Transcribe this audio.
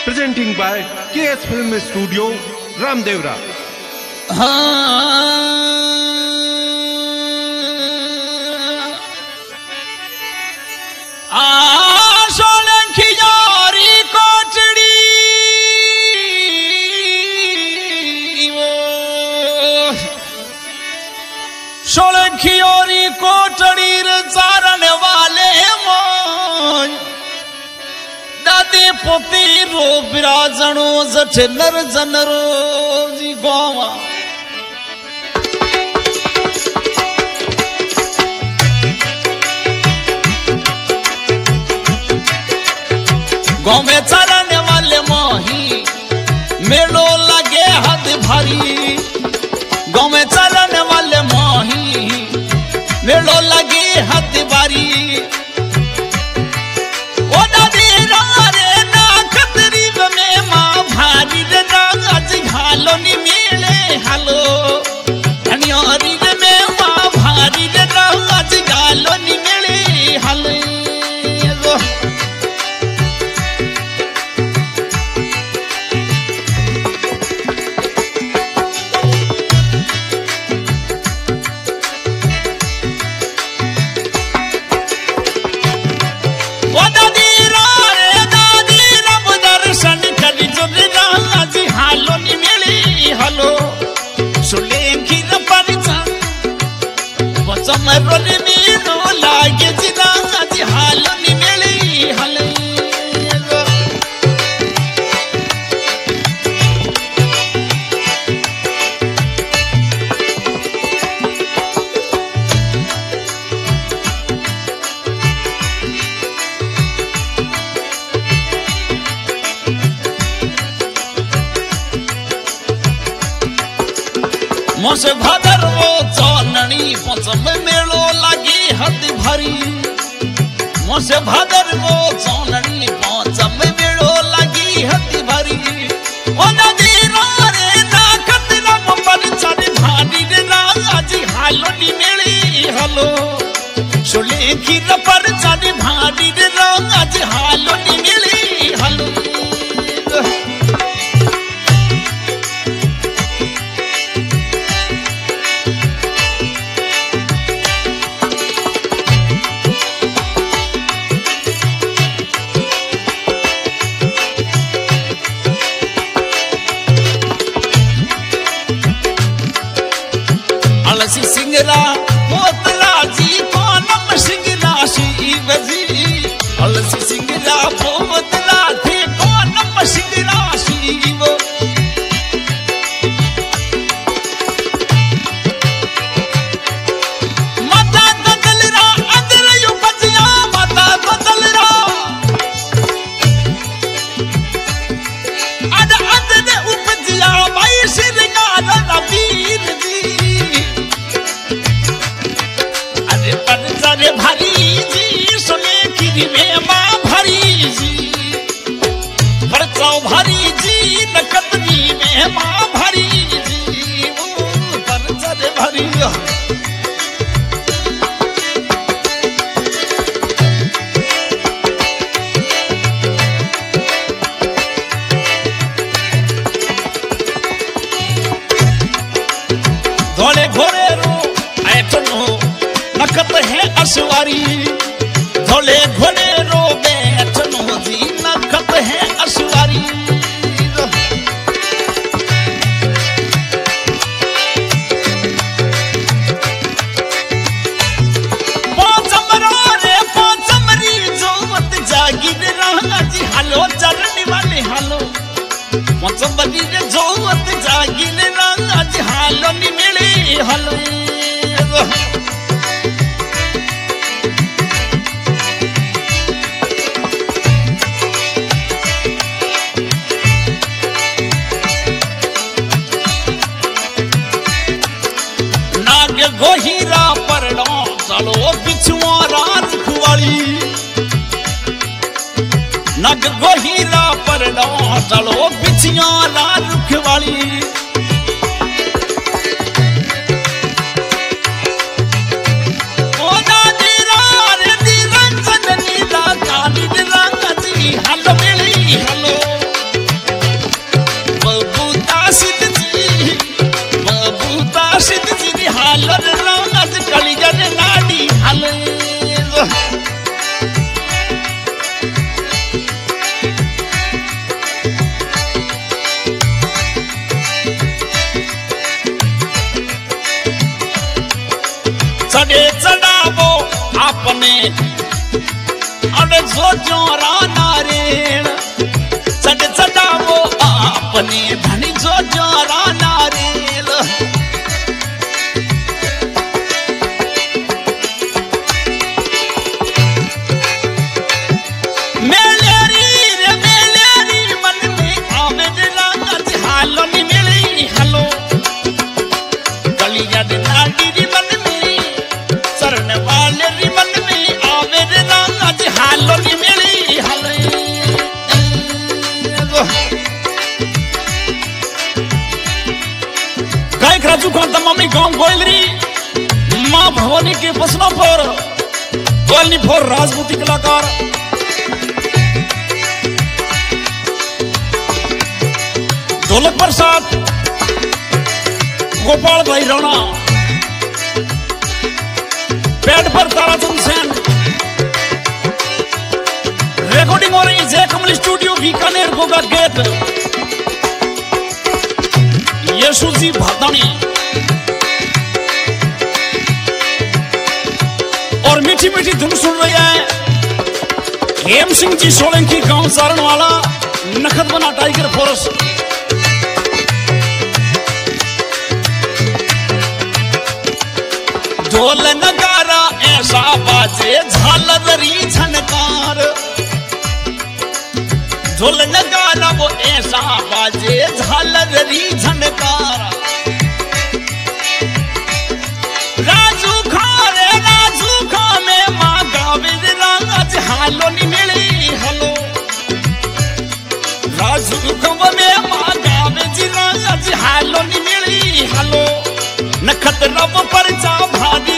presenting by KS Film Studio, Ramdevra. सोलंखियोरी Kotri चारण वाले मोन दादी पोती रो बिराजणो जठ नर जनरो जी गोवा गाँव में चरण वाले मोही मेलो लगे हद भारी गाँव में चरण वाले मोही मेलो लगे हद बारी ओ दादी रे ना कतरीब में माँ भारी रे राज घालो नी मेले हालो धनियारी में माँ भारी रे राज घालो नी मेले हालो समरोनी मीनो लागे जिना आज हाल नी मेली हाल मोसे भादर वो चौननी पंचम मेलो लगी हद भरी मोसे भादर वो चौननी पंचम मेलो लगी हद भरी ओ नदी रे ना कतरम पर चढ़ भानी रे राज हालो नी मेली हलो सुले की पर चढ़ भानी रे राज हालो नी मेली हलो सिंगरा पोतला जी कोनम सिंगरा शिव जी अलसी सिंगरा पोतला थे कोनम सिंगरा शिव माता बदलरा अंदर यू बजिया माता बदलरा अंदर उपजिया भाई श्रृंगार नबीर जी अरे भारी जी सुने की में माँ भारी जी परचाओ भारी जी नकतनी में माँ भारी जी वो परचर भारी धोले घोड़े रो ऐठनो नकत है अशवारी धोले घोड़े रो बैठनो जी नकत है अशवारी पांचमरी जोवत जागिर रहा जी हालो चरण वाले हालो पांचमरी जोवत जागिर रहा जी हालो नी मिले हालो गोहीरा परड़ो चलो बिछुआरा रुखवाली नग गोहीरा परड़ो चलो बिछुआरा रुखवाली ओ दादी रे दी रंजन नीला काली रंग जी हल मिली हलो चढ़े चढ़ावो आपने अरे जो जोरा नारेण चढ़े चढ़ावो आपने धनी जो जोरा नारेल मेलेरी मन में आवे रंग हालो नी मिली हलो गलिया दे लाडी री मन में चरण वाले री मन में आवे रंग हालो नी मिली हले गायक राजू खान तमामी गांव गोयलरी मां भवानी के बसना पर गोयलनी फोर राजपूती कलाकार ढोलक पर साथ गोपाल भाई राणा पैड पर ताराचंद सेन रिकॉर्डिंग हो रही है जय कमल स्टूडियो बीकानेर गोगा गेट यशु जी भादानी और मीठी मीठी धुन सुन रही है हेम सिंह जी सोलंकी गांव सारण वाला नखत बना टाइगर फोर्स ढोल नगारा ऐसा बाजे झालरी झनकार ढोल नगारा वो ऐसा बाजे झालरी झनकार राजू खा में मां गावे राज हालो नी मिली हलो राजू खा में मां गावे जी राज हालो नी मिली हलो नखत रब पर जा भागी